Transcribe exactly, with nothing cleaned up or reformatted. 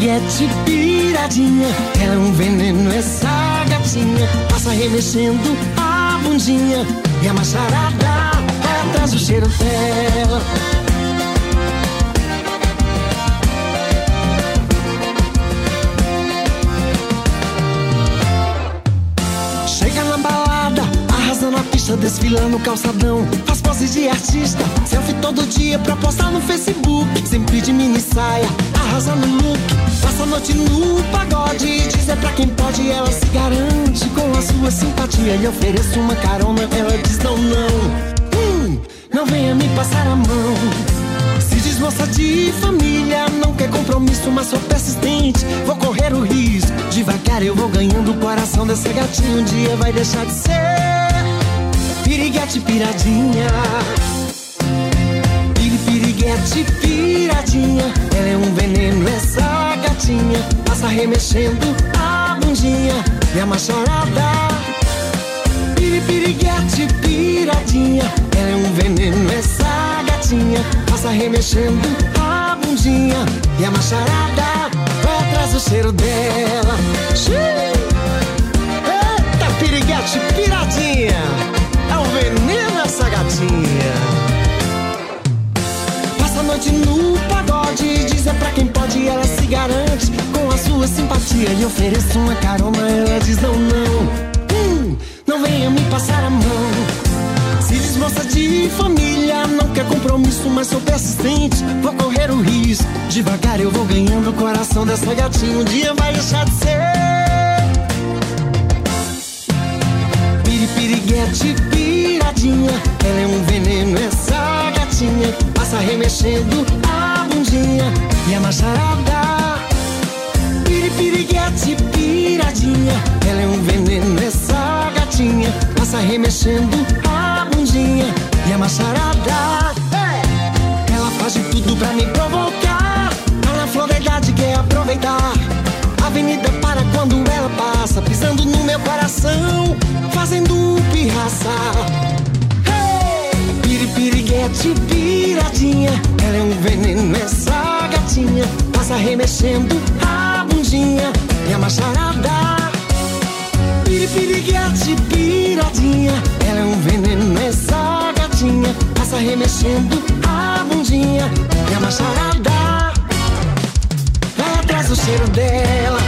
piriguete piradinha, ela é um veneno, essa gatinha. Passa remexendo a bundinha e a macharada vai atrás do cheiro dela. Chega na balada, arrasa na pista, desfilando no calçadão. Faz pose de artista, selfie todo dia pra postar no Facebook. Sempre de mini saia, arrasa no look. Passa a noite no pagode e dizer pra quem pode. Ela se garante com a sua simpatia. Lhe ofereço uma carona, ela diz não, não. Hum, não venha me passar a mão. Se diz moça de família, não quer compromisso, mas sou persistente, vou correr o risco. Devagar eu vou ganhando o coração dessa gatinha. Um dia vai deixar de ser piriguete piradinha. Piri, piriguete piradinha, ela é um veneno, essa gatinha. Passa remexendo a bundinha e a macharada. Piri, piriguete piradinha, ela é um veneno, essa gatinha. Passa remexendo a bundinha e a macharada vai atrás do cheiro dela. Eita, piriguete piradinha, é um veneno essa gatinha. Passa a noite no pagode e diz é pra quem pode. Ela se garante com a sua simpatia. Lhe ofereço uma carona, ela diz não, não. Hum, não venha me passar a mão. Se diz moça de família, não quer compromisso, mas sou persistente, vou correr o risco. Devagar eu vou ganhando o coração dessa gatinha. Um dia vai deixar de ser piri, piriguete piradinha, ela é um veneno, essa gatinha. Passa remexendo a bundinha e a macharada. Piri, piriguete piradinha, ela é um veneno, essa gatinha. Passa remexendo a bundinha e a macharada. Ela faz de tudo pra me provocar. Tá na flor da idade, quer aproveitar. A avenida para quando ela passa, pisando no meu coração, fazendo pirraça. Hey! Piri, piriguete piradinha, ela é um veneno, essa gatinha. Passa remexendo a bundinha e a macharada. Piri, piriguete piradinha, ela é um veneno, essa gatinha. Passa remexendo a bundinha e a macharada vai atrás do cheiro dela.